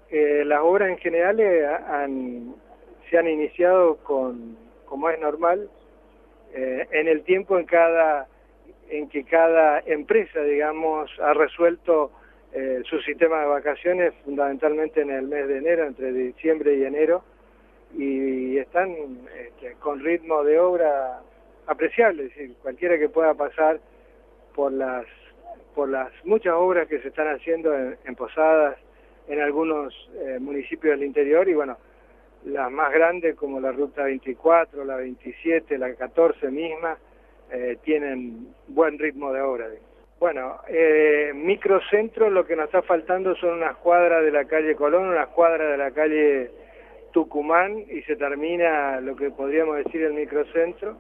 Las obras en general se han iniciado como es normal, en el tiempo en que cada empresa, digamos, ha resuelto su sistema de vacaciones, fundamentalmente en el mes de enero, entre diciembre y enero, y están con ritmo de obra apreciable. Es decir, cualquiera que pueda pasar por las muchas obras que se están haciendo en Posadas, en algunos municipios del interior, y bueno, las más grandes como la Ruta 24, la 27, la 14 misma, tienen buen ritmo de obra. Bueno, microcentro, lo que nos está faltando son unas cuadras de la calle Colón, unas cuadras de la calle Tucumán, y se termina lo que podríamos decir el microcentro.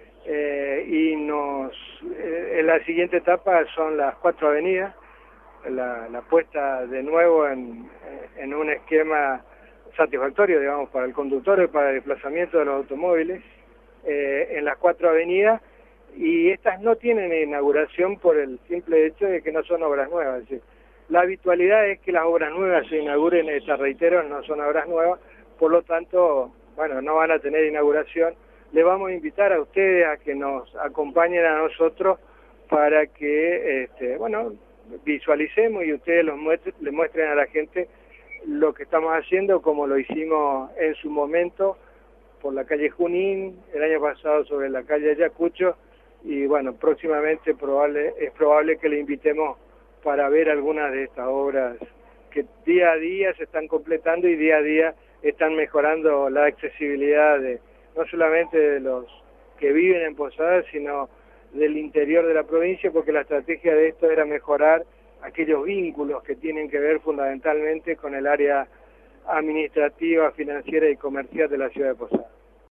En la siguiente etapa son las 4 avenidas, la puesta de nuevo en un esquema satisfactorio, digamos, para el conductor y para el desplazamiento de los automóviles, en las 4 avenidas, y estas no tienen inauguración por el simple hecho de que no son obras nuevas. Es decir, la habitualidad es que las obras nuevas se inauguren, estas, reitero, no son obras nuevas, por lo tanto, bueno, no van a tener inauguración. Le vamos a invitar a ustedes a que nos acompañen a nosotros para que, bueno, visualicemos y ustedes le muestren a la gente lo que estamos haciendo, como lo hicimos en su momento por la calle Junín, el año pasado sobre la calle Ayacucho, y bueno, próximamente es probable que le invitemos para ver algunas de estas obras que día a día se están completando y día a día están mejorando la accesibilidad no solamente de los que viven en Posadas, sino del interior de la provincia, porque la estrategia de esto era mejorar aquellos vínculos que tienen que ver fundamentalmente con el área administrativa, financiera y comercial de la ciudad de Posadas.